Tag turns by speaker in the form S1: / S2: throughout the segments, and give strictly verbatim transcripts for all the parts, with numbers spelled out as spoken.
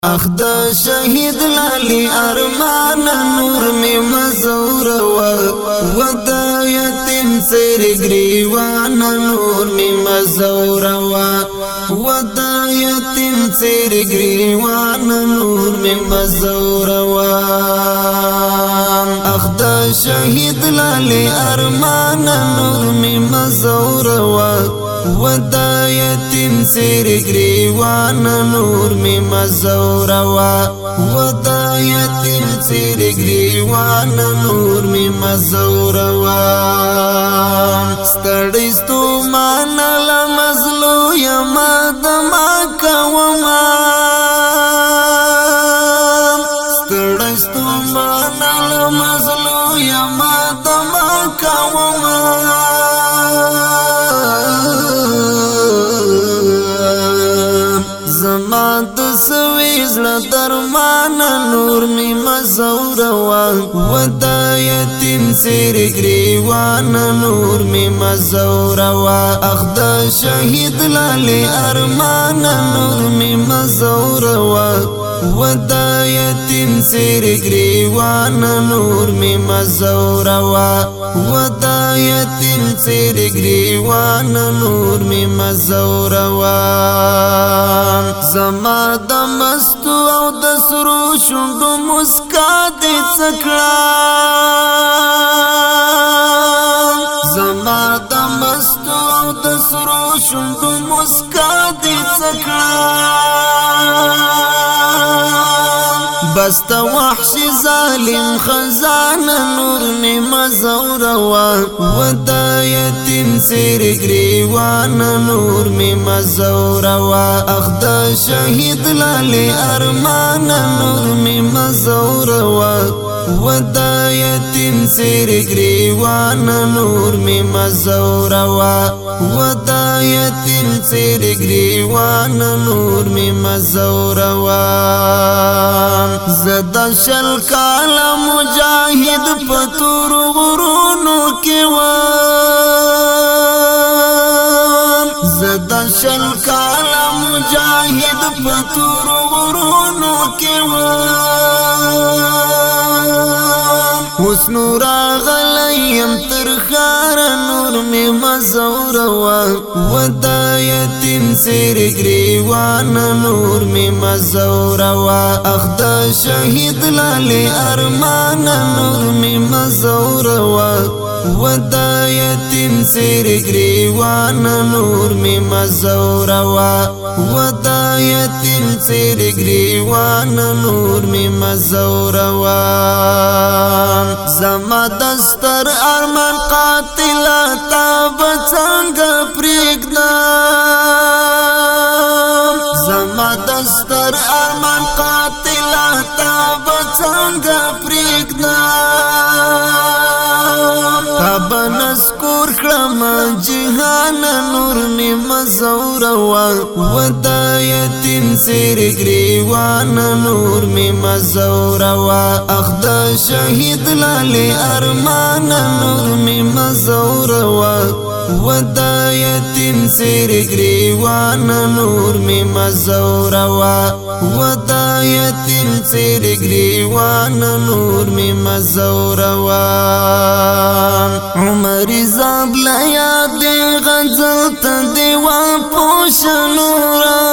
S1: اخد شهید لالی ارمان نور می مزور و ودا یتیم سر گریوان نور می مزور و ودا یتیم سر گریوان نور می مزور و اخد شهید لالی ارمان نور می مزور و ودا یتیم سر گریوان نور می مزور و ودا یتیم سر گریوان نور می مزور و ستړی ستو مان لمزلو یما دما کوما ستړی ستو مان لمزلو یما دما کوما زما د سویز له درمان نور می مزور و ودا یتیم سر گریوان نور می مزور و اخد شهید لالی ارمان نور می مزور و ودا یتیم سر گریوان نور می مزور و ودا یتیم سر گریوان نور می مزور و زما د مستو او د سرو شوندو مسکا دې څکړه زما د مستو او د سرو شوندو مسکا دې څکړه بست وحشی ظالم خزان نور می مزور و ودا یتیم سر گریوان نور می مزور و اخد شهید لالی ارمان نور می مزور و ودا یتیم سر گریوان نور می مزور و ودا یتیم سر گریوان نور می مزور و زدا شل کالا مجاہد پتور غرونو کی وام زدا شل کالا مجاہد پتور غرونو کی وام حسنو راغلیم ترخار نور می مزور و ودا یتیم سر گریوان نور می مزور و اخد شهید لالی ارمان نور می مزور و ودا یتیم سر گریوان نور می مزور و ودا یتیم سر گریوان نور می مزور و زما دستر ارمان قاتل تا بڅنګ پرېږدم زما دستر ارمان قاتل تا بڅنګ پرېږدم تب نسکور کړم جهان نور می مزور و ودا یتیم سر گریوان نور می مزور و اخد شهید لالی ارمان نور می مزور و ودا یتیم سر گریوان نور می مزور و ودا یتیم سر گریوان نور می مزور و عمر زاب لیا دی غزل تا دیوا پوش نورا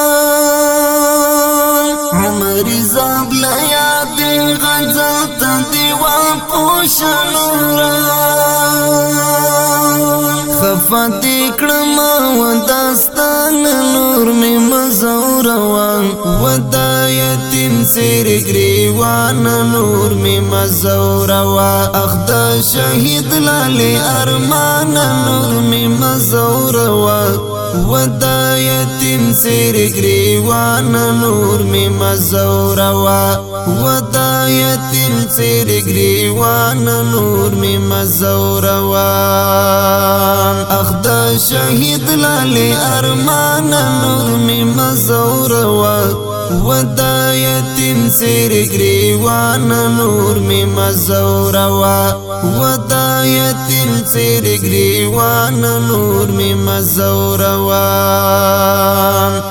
S1: عمر زاب لیا دی غزل تا دیوا پوش نورا خفتی کړم و داستان نور می مزور و ودا یتیم سر گریوان نور می مزور و اخد شهید لالی ارمان نور می مزور و ودا یتیم سر گریوان نور می مزور و ودا یتیم سر گریوان نور می مزور و اخد شهید لالی ارمان نور می مزور و ودا یتیم سر گریوان نور می مزور و ودا یتیم سر گریوان نور می مزور و